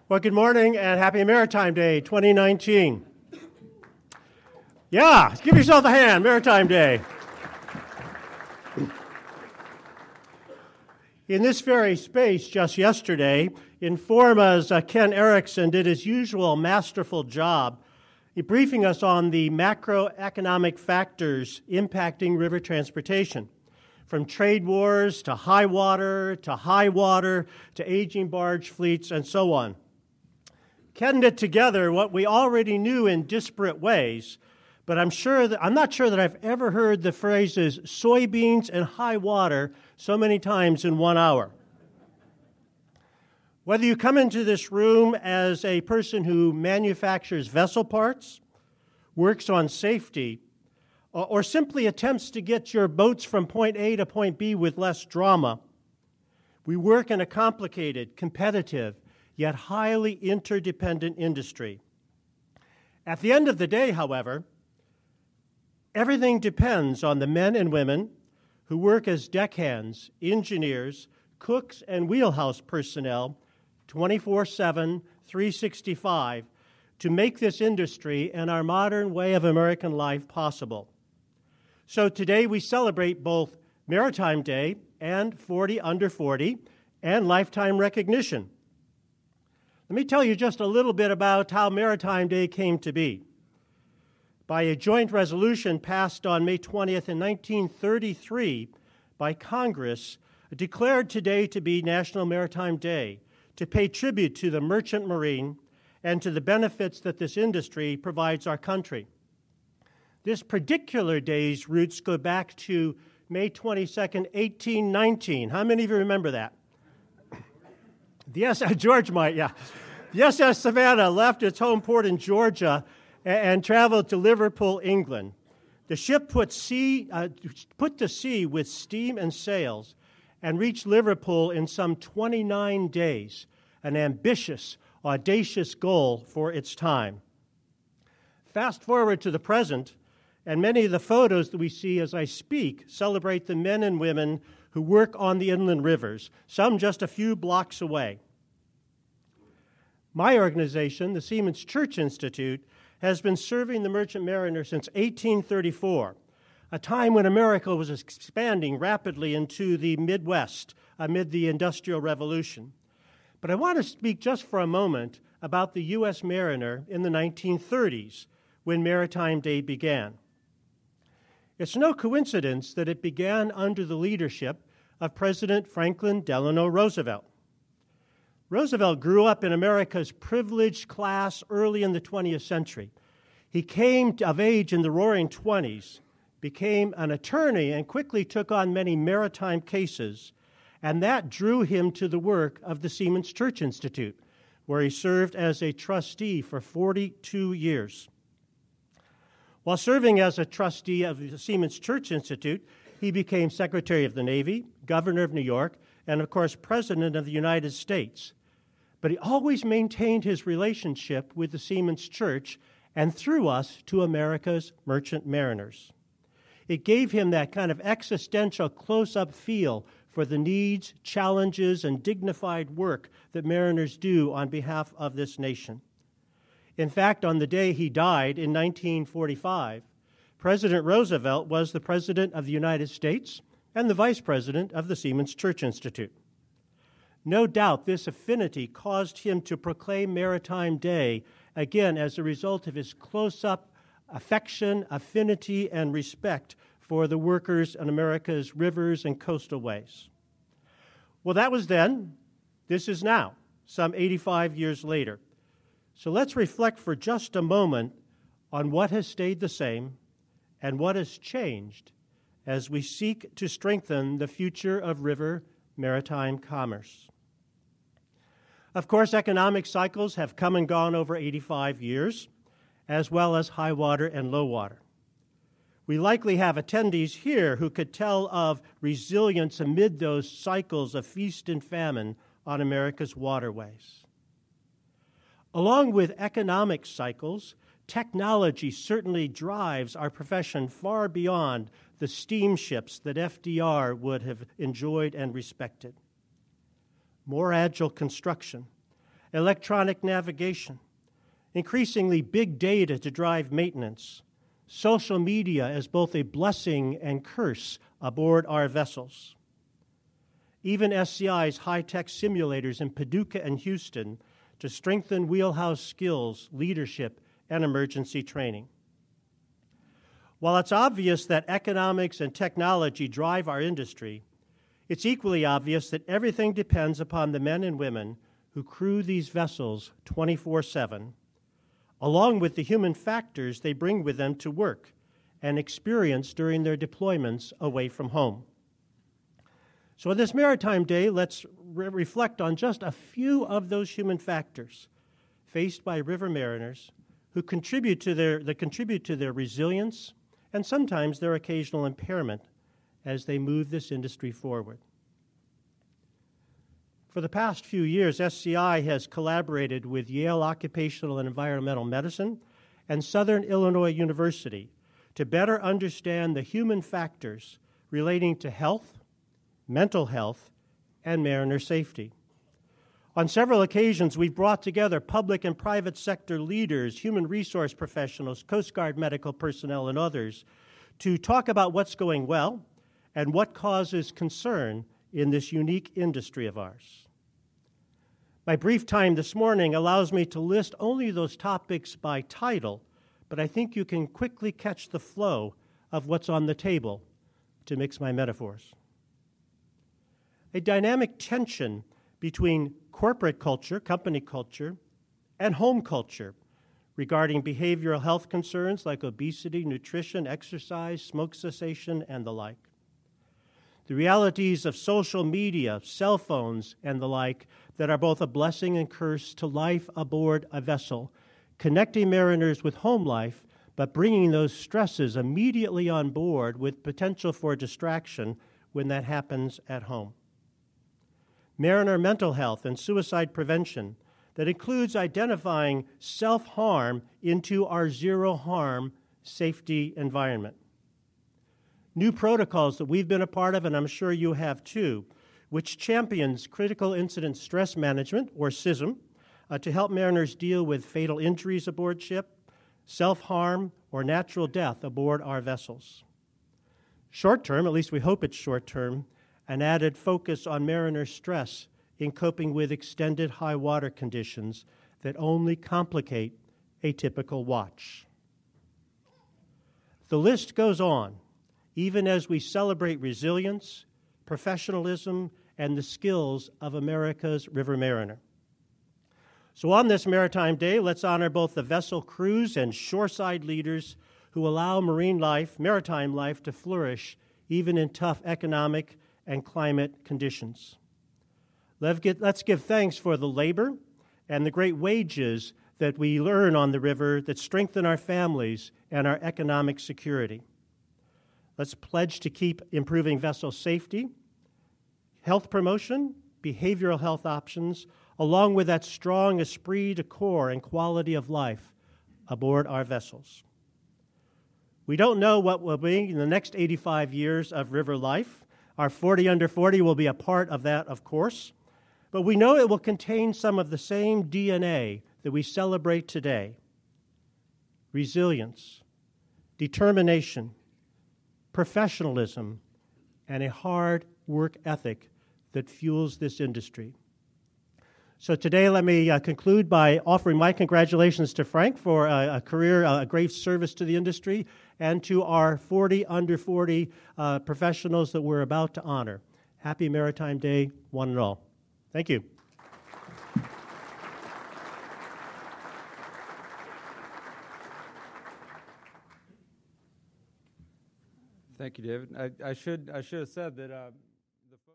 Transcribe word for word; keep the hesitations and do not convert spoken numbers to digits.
Well, good morning and happy Maritime Day twenty nineteen. Yeah, give yourself a hand, Maritime Day. In this very space just yesterday, Informa's uh, Ken Erickson did his usual masterful job briefing us on the macroeconomic factors impacting river transportation, from trade wars to high water to high water to aging barge fleets and so on. Ken knit together what we already knew in disparate ways, but I'm sure that I'm not sure that I've ever heard the phrases soybeans and high water so many times in one hour. Whether you come into this room as a person who manufactures vessel parts, works on safety, or simply attempts to get your boats from point A to point B with less drama, we work in a complicated, competitive, yet highly interdependent industry. At the end of the day, however, everything depends on the men and women who work as deckhands, engineers, cooks, and wheelhouse personnel twenty-four seven, three sixty-five to make this industry and our modern way of American life possible. So today we celebrate both Maritime Day and forty under forty and lifetime recognition. Let me tell you just a little bit about how Maritime Day came to be. By a joint resolution passed on May twentieth in nineteen thirty-three by Congress, declared today to be National Maritime Day, to pay tribute to the merchant marine and to the benefits that this industry provides our country. This particular day's roots go back to May twenty-second, eighteen nineteen. How many of you remember that? Yes, George might, yeah. The S S Savannah left its home port in Georgia and, and traveled to Liverpool, England. The ship put, sea, uh, put to sea with steam and sails and reached Liverpool in some twenty-nine days, an ambitious, audacious goal for its time. Fast forward to the present, and many of the photos that we see as I speak celebrate the men and women who work on the inland rivers, some just a few blocks away. My organization, the Seamen's Church Institute, has been serving the merchant mariner since eighteen thirty-four, a time when America was expanding rapidly into the Midwest amid the Industrial Revolution. But I want to speak just for a moment about the U S mariner in the nineteen thirties, when Maritime Day began. It's no coincidence that it began under the leadership of President Franklin Delano Roosevelt. Roosevelt grew up in America's privileged class early in the twentieth century. He came of age in the Roaring Twenties, became an attorney, and quickly took on many maritime cases, and that drew him to the work of the Seamen's Church Institute, where he served as a trustee for forty-two years. While serving as a trustee of the Seamen's Church Institute, he became Secretary of the Navy, Governor of New York, and, of course, President of the United States. But he always maintained his relationship with the Seamen's Church and through us to America's merchant mariners. It gave him that kind of existential close-up feel for the needs, challenges, and dignified work that mariners do on behalf of this nation. In fact, on the day he died in nineteen forty-five, President Roosevelt was the President of the United States and the Vice President of the Seamen's Church Institute. No doubt this affinity caused him to proclaim Maritime Day, again, as a result of his close-up affection, affinity, and respect for the workers in America's rivers and coastal ways. Well, that was then. This is now, some eighty-five years later. So let's reflect for just a moment on what has stayed the same and what has changed as we seek to strengthen the future of river maritime commerce. Of course, economic cycles have come and gone over eighty-five years, as well as high water and low water. We likely have attendees here who could tell of resilience amid those cycles of feast and famine on America's waterways. Along with economic cycles, technology certainly drives our profession far beyond the steamships that F D R would have enjoyed and respected. More agile construction, electronic navigation, increasingly big data to drive maintenance, social media as both a blessing and curse aboard our vessels. Even S C I's high-tech simulators in Paducah and Houston to strengthen wheelhouse skills, leadership, and emergency training. While it's obvious that economics and technology drive our industry, it's equally obvious that everything depends upon the men and women who crew these vessels twenty-four seven, along with the human factors they bring with them to work and experience during their deployments away from home. So on this Maritime Day, let's re- reflect on just a few of those human factors faced by river mariners who contribute to their, that contribute to their resilience and sometimes their occasional impairment as they move this industry forward. For the past few years, S C I has collaborated with Yale Occupational and Environmental Medicine and Southern Illinois University to better understand the human factors relating to health, mental health, and mariner safety. On several occasions, we've brought together public and private sector leaders, human resource professionals, Coast Guard medical personnel, and others to talk about what's going well and what causes concern in this unique industry of ours. My brief time this morning allows me to list only those topics by title, but I think you can quickly catch the flow of what's on the table to mix my metaphors. A dynamic tension between corporate culture, company culture, and home culture regarding behavioral health concerns like obesity, nutrition, exercise, smoke cessation, and the like. The realities of social media, cell phones, and the like that are both a blessing and curse to life aboard a vessel, connecting mariners with home life, but bringing those stresses immediately on board with potential for distraction when that happens at home. Mariner mental health and suicide prevention that includes identifying self-harm into our zero-harm safety environment. New protocols that we've been a part of, and I'm sure you have too, which champions critical incident stress management, or C I S M, uh, to help mariners deal with fatal injuries aboard ship, self-harm, or natural death aboard our vessels. Short-term, at least we hope it's short-term, an added focus on mariner stress in coping with extended high water conditions that only complicate a typical watch. The list goes on, even as we celebrate resilience, professionalism, and the skills of America's river mariner. So on this Maritime Day, let's honor both the vessel crews and shoreside leaders who allow marine life, maritime life, to flourish even in tough economic and climate conditions. Let's give thanks for the labor and the great wages that we earn on the river that strengthen our families and our economic security. Let's pledge to keep improving vessel safety, health promotion, behavioral health options, along with that strong esprit de corps and quality of life aboard our vessels. We don't know what will be in the next eighty-five years of river life. Our forty under forty will be a part of that, of course, but we know it will contain some of the same D N A that we celebrate today. Resilience, determination, professionalism, and a hard work ethic that fuels this industry. So today, let me uh, conclude by offering my congratulations to Frank for a, a career, a great service to the industry, and to our forty under forty uh, professionals that we're about to honor. Happy Maritime Day, one and all. Thank you. Thank you, David. I, I should I should have said that. Uh